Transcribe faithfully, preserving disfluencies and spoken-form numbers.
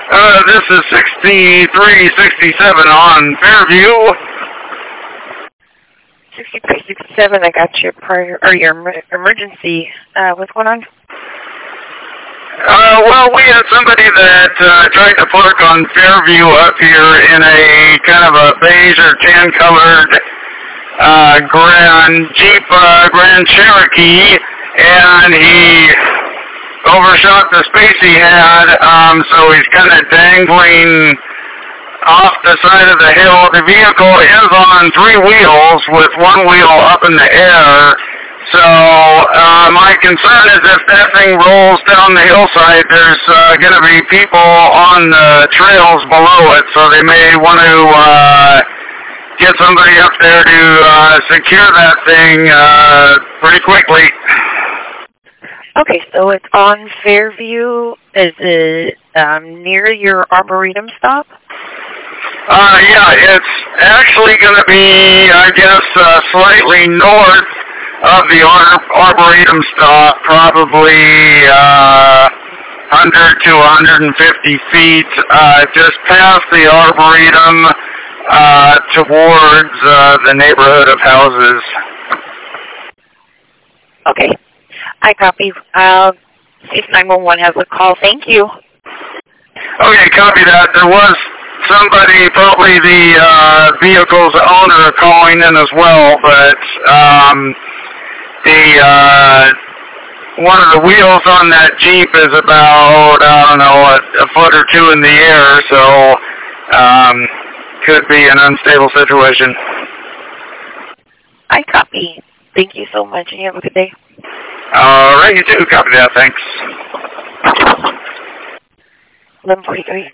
Uh, this is sixty-three sixty-seven on Fairview. sixty-three sixty-seven, I got your prior, or your emergency. Uh, what's going on? Uh, well, we had somebody that uh, tried to park on Fairview up here in a kind of a beige or tan-colored uh, Grand Jeep uh, Grand Cherokee, and he overshot the space he had, um, so he's kind of dangling off the side of the hill. The vehicle is on three wheels with one wheel up in the air. So uh, my concern is if that thing rolls down the hillside, there's uh, going to be people on the trails below it, so they may want to uh, get somebody up there to uh, secure that thing uh, pretty quickly. Okay, so it's on Fairview. Is it um, near your Arboretum stop? Uh, yeah, it's actually going to be, I guess, uh, slightly north of the Ar- Arboretum stop, probably uh, one hundred to one hundred fifty feet, uh, just past the Arboretum uh, towards uh, the neighborhood of houses. Okay. I copy. I'll see if nine one one has a call. Thank you. Okay, copy that. There was somebody, probably the uh, vehicle's owner, calling in as well, but um, the uh, one of the wheels on that Jeep is about, I don't know, a, a foot or two in the air, so um, could be an unstable situation. I copy. Thank you so much, and you have a good day. All right, you too. Copy that. Thanks. eleven forty-three.